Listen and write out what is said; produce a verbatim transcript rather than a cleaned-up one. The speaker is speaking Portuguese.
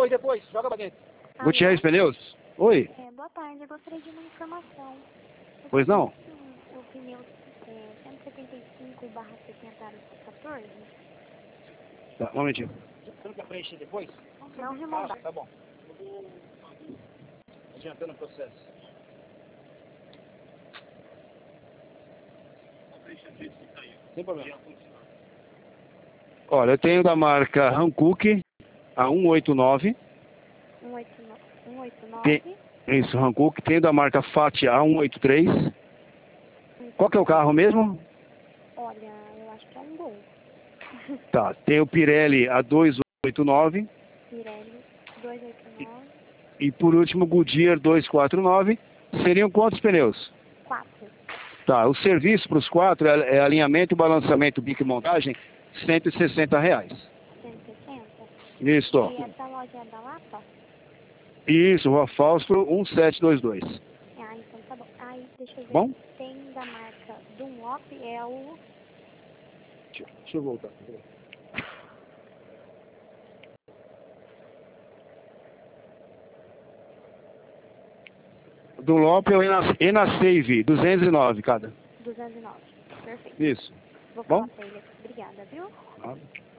depois, depois. Joga pra dentro. Gutierrez Pneus? Oi, É, boa tarde, eu gostaria de uma informação. Eu pois não? tenho o pneu é, cento e setenta e cinco barra setenta aros quatorze. Tá, um momentinho. Você não quer preencher depois? Não remodar. Ah, tá bom. Adiantando o processo. Sem problema. Olha, eu tenho da marca Hankook, a cento e oitenta e nove. um oito nove. um oito Tem, nove. isso, Hankook. Tenho da marca Fat A cento e oitenta e três. Qual que é o carro mesmo? Olha, eu acho que é um Gol. Tá, tem o Pirelli A duzentos e oitenta e nove. Pirelli duzentos e oitenta e nove. E por último, Goodyear duzentos e quarenta e nove. Seriam quantos pneus? quatro. Tá, o serviço para os quatro é, é alinhamento, balançamento, bico e montagem, cento e sessenta reais. cento e sessenta. Isso, ó. E essa loja é da Lapa? Isso, Rua Fausto, mil setecentos e vinte e dois. Ah, então tá bom. Aí, deixa eu ver. Bom? Tem da marca Dunlop, é o... Deixa, deixa eu voltar. Dunlop é o Ena- Enasave, duzentos e nove cada. duzentos e nove. Perfeito. Isso. Vou Bom? falar pra ele aqui. Obrigada, viu? Nada.